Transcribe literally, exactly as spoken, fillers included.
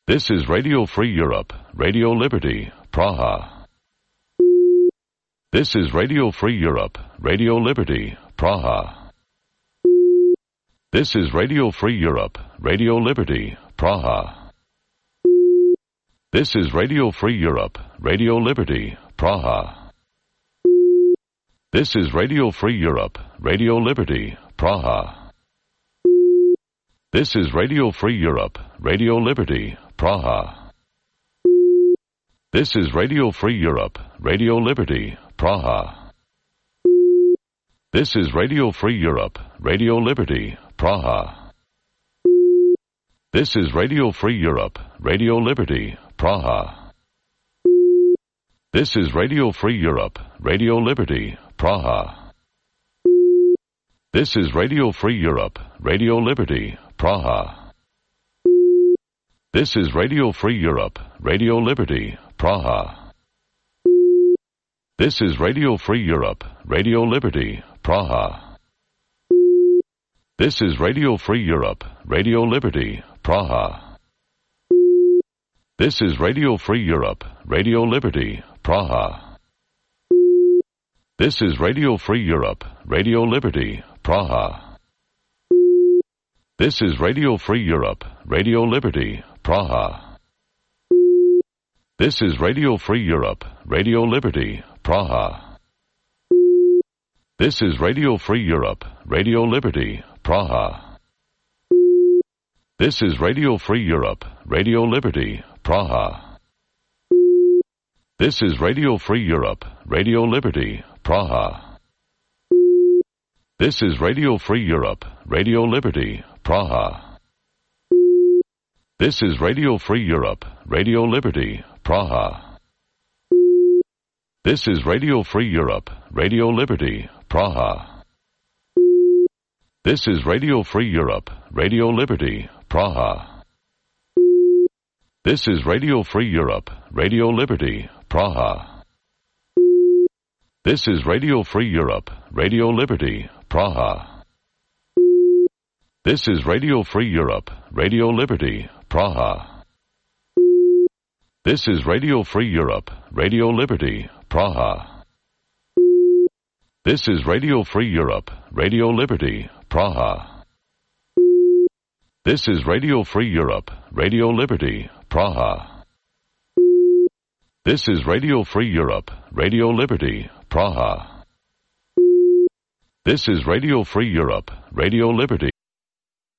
This is Radio Free Europe, Radio Liberty, Praha. This is Radio Free Europe, Radio Liberty, Praha. This is Radio Free Europe, Radio Liberty, Praha. This is Radio Free Europe, Radio Liberty, Praha. This is Radio Free Europe, Radio Liberty, Praha. This is Radio Free Europe, Radio Liberty, Praha. This is Radio Free Europe, Radio Liberty, Praha. This is Radio Free Europe, Radio Liberty, Praha. This is Radio Free Europe, Radio Liberty, Praha. This is Radio Free Europe, Radio Liberty, Praha. This is Radio Free Europe, Radio Liberty, Praha. This is Radio Free Europe, Radio Liberty, Praha. This is Radio Free Europe, Radio Liberty, Praha. This is Radio Free Europe, Radio Liberty, Praha. This is Radio Free Europe, Radio Liberty, Praha. This is Radio Free Europe, Radio Liberty, Praha. This is Radio Free Europe, Radio Liberty, Praha. This is Radio Free Europe, Radio Liberty, Praha. This is Radio Free Europe, Radio Liberty, Praha. This is Radio Free Europe, Radio Liberty, Praha. This is Radio Free Europe, Radio Liberty, Praha. This is Radio Free Europe, Radio Liberty, Praha. This is Radio Free Europe, Radio Liberty, Praha. This is Radio Free Europe, Radio Liberty, Praha. This is Radio Free Europe, Radio Liberty, Praha. This is Radio Free Europe, Radio Liberty, Praha. This is Radio Free Europe, Radio Liberty, Praha. This is Radio Free Europe, Radio Liberty, Praha. This is Radio Free Europe, Radio Liberty, Praha. This is Radio Free Europe, Radio Liberty, Praha. This is Radio Free Europe, Radio Liberty, Praha. This is Radio Free Europe, Radio Liberty, Praha. This is Radio Free Europe, Radio Liberty,